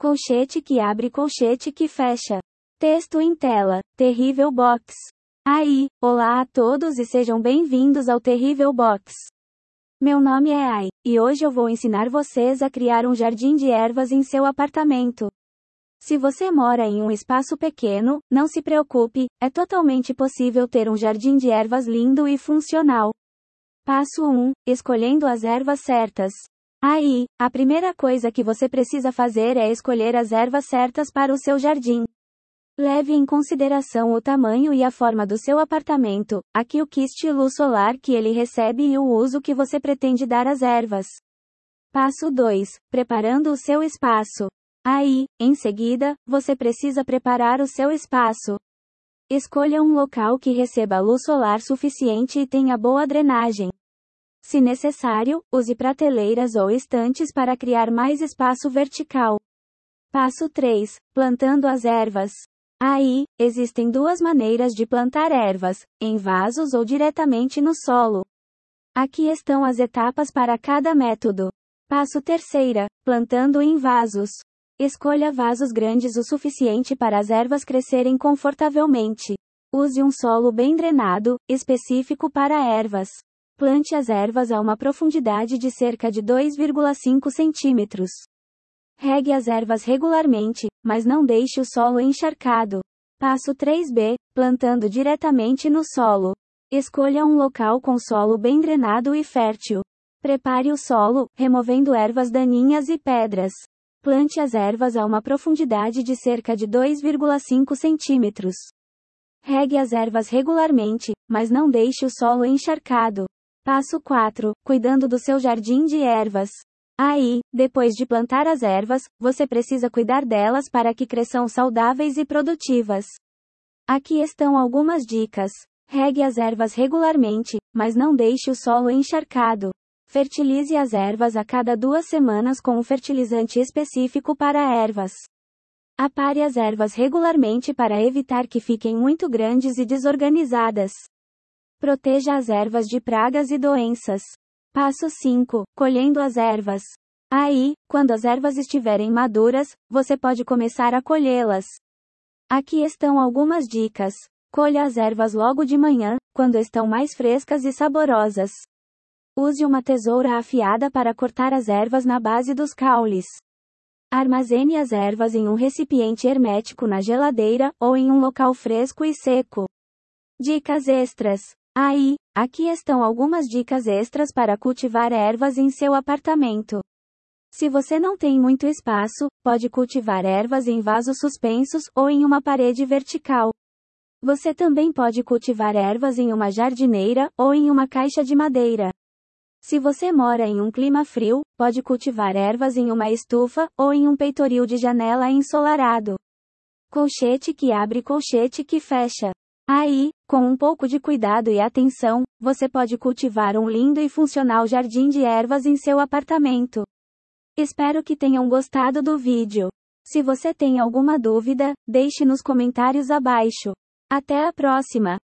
Colchete que abre, colchete que fecha. Texto em tela. Terrível Box. Aí, olá a todos e sejam bem-vindos ao Terrível Box. Meu nome é Ai, e hoje eu vou ensinar vocês a criar um jardim de ervas em seu apartamento. Se você mora em um espaço pequeno, não se preocupe, é totalmente possível ter um jardim de ervas lindo e funcional. Passo 1. Escolhendo as ervas certas. Aí, a primeira coisa que você precisa fazer é escolher as ervas certas para o seu jardim. Leve em consideração o tamanho e a forma do seu apartamento, aqui o estilo solar que ele recebe e o uso que você pretende dar às ervas. Passo 2. Preparando o seu espaço. Aí, em seguida, você precisa preparar o seu espaço. Escolha um local que receba luz solar suficiente e tenha boa drenagem. Se necessário, use prateleiras ou estantes para criar mais espaço vertical. Passo 3. Plantando as ervas. Aí, existem duas maneiras de plantar ervas, em vasos ou diretamente no solo. Aqui estão as etapas para cada método. Passo 3. Plantando em vasos. Escolha vasos grandes o suficiente para as ervas crescerem confortavelmente. Use um solo bem drenado, específico para ervas. Plante as ervas a uma profundidade de cerca de 2,5 centímetros. Regue as ervas regularmente, mas não deixe o solo encharcado. Passo 3b. Plantando diretamente no solo. Escolha um local com solo bem drenado e fértil. Prepare o solo, removendo ervas daninhas e pedras. Plante as ervas a uma profundidade de cerca de 2,5 centímetros. Regue as ervas regularmente, mas não deixe o solo encharcado. Passo 4. Cuidando do seu jardim de ervas. Aí, depois de plantar as ervas, você precisa cuidar delas para que cresçam saudáveis e produtivas. Aqui estão algumas dicas. Regue as ervas regularmente, mas não deixe o solo encharcado. Fertilize as ervas a cada 2 semanas com um fertilizante específico para ervas. Apare as ervas regularmente para evitar que fiquem muito grandes e desorganizadas. Proteja as ervas de pragas e doenças. Passo 5. Colhendo as ervas. Aí, quando as ervas estiverem maduras, você pode começar a colhê-las. Aqui estão algumas dicas. Colha as ervas logo de manhã, quando estão mais frescas e saborosas. Use uma tesoura afiada para cortar as ervas na base dos caules. Armazene as ervas em um recipiente hermético na geladeira ou em um local fresco e seco. Dicas extras. Aí, aqui estão algumas dicas extras para cultivar ervas em seu apartamento. Se você não tem muito espaço, pode cultivar ervas em vasos suspensos ou em uma parede vertical. Você também pode cultivar ervas em uma jardineira ou em uma caixa de madeira. Se você mora em um clima frio, pode cultivar ervas em uma estufa ou em um peitoril de janela ensolarado. Colchete que abre, colchete que fecha. Aí, com um pouco de cuidado e atenção, você pode cultivar um lindo e funcional jardim de ervas em seu apartamento. Espero que tenham gostado do vídeo. Se você tem alguma dúvida, deixe nos comentários abaixo. Até a próxima!